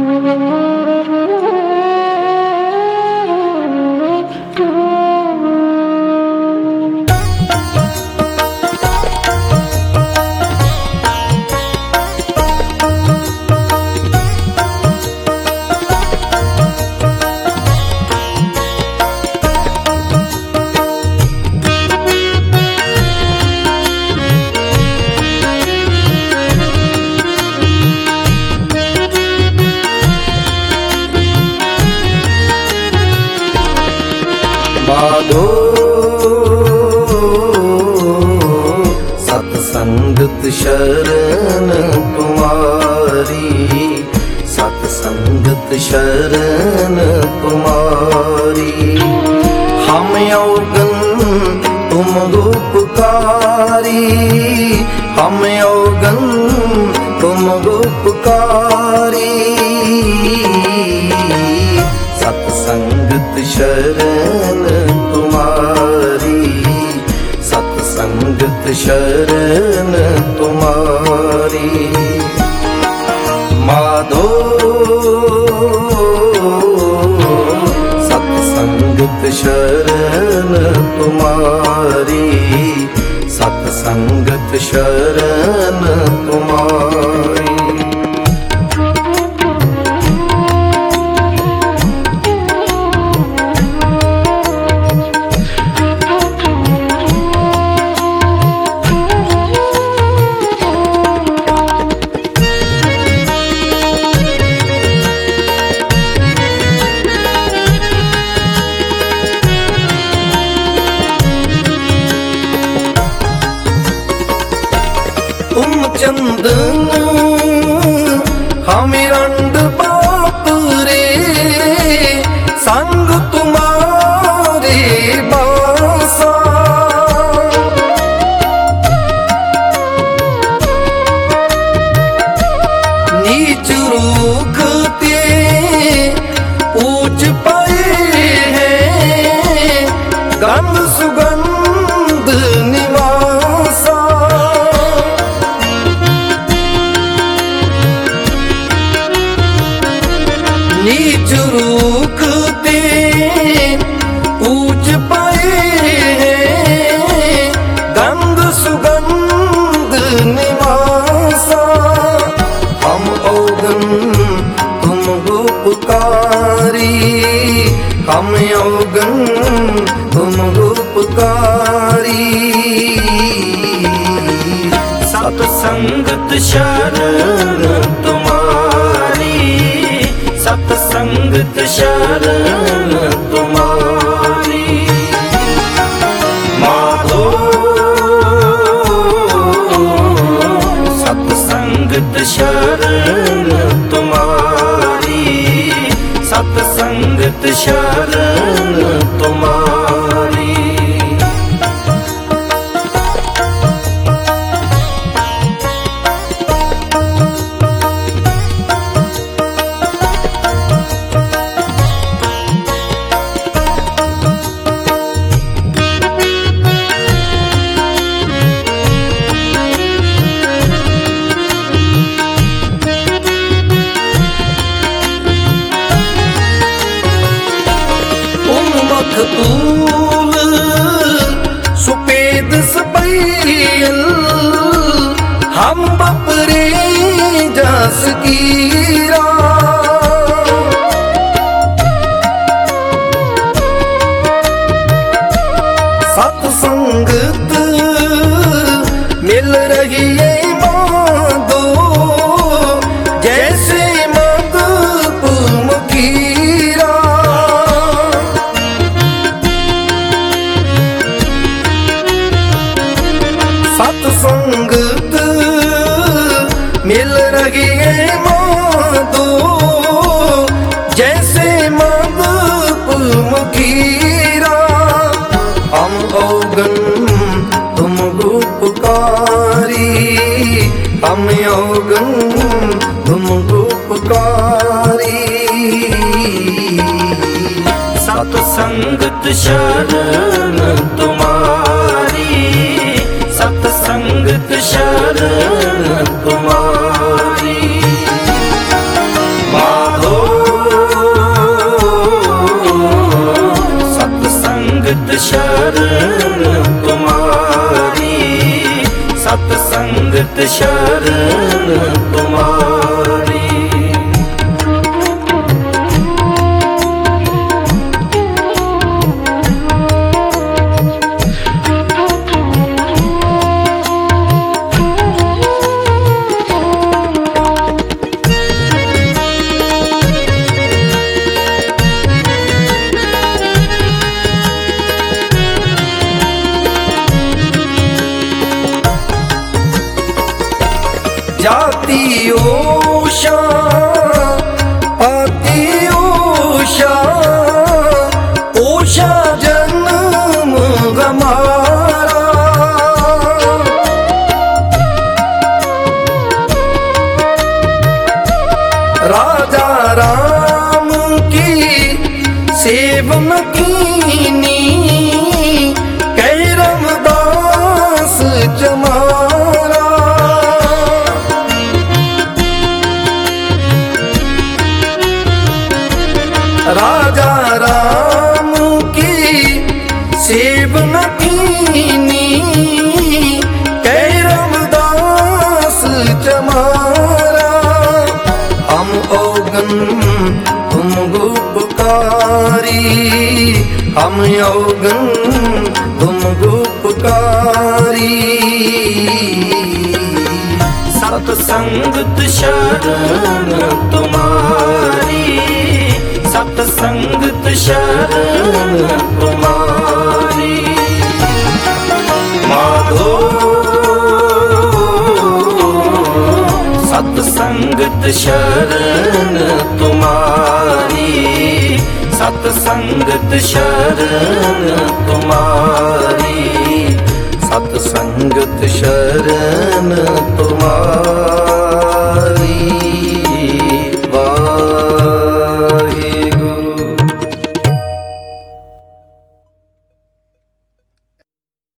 माधो सत्संगत शरण तुम्हारी, सत्संगत शरण तुम्हारी। हम अवगन तुम रूपकारी, हम अवगन तुम रूपकारी। सत्संगत शरण तुम्हारी, सत्संगत शरण तुम्हारी। माधो सत्संगत शरण तुम्हारी, सत्संगत शरण तुम्हारी। तुम चंदन हम रंड बाप रे, संग तुम्हारे बासा। नीच रूखते ऊंच पाए हैं, गंध सुगंध निवासा। नीच रूखते ऊंच पाए हैं, गंध सुगंध निवासा। हम अवगन तुम रूपकारी, हम अवगन तुम रूपकारी। सत्संगत शरण तुम्हारी, सत्संगत शरण तुम्हारी। माधो सत्संगत शरण तुम्हारी, सत्संगत शरण तुम्हारी। तूल सुपेद सपैल हम बपरे जस कीरा। सत्संगत मिल रही है माधो, जैसे मद पुमकीरा। सत्संगत मिल रही है माधो, जैसे मद पुमकीरा। हम अवगन तुम रूपकारी, हम अवगन तुम रूपकारी। सत्संगत शरण तुम्हारी, सत्संगत शरण तुम्हारी। माधो संगत शरण तुम्हारी, सत संगत शरण तुम्हारी। जाति ओषा पाति ओषा, ओषा जन्म हमारा। राजा राम की सेवन कीनी, कैरम दास जमारा। राजा राम की सेवन कीनी, कैरम दास जमारा। हम औगन तुम गुपकारी, हम औगन तुम गुपकारी। सत संगत शरण तुम्हारी, सत संगत शरण तुम्हारी। माधो सत संगत शरण तुम्हारी, सत संगत शरण तुम्हारी, सत संगत शरण तुम्हारी।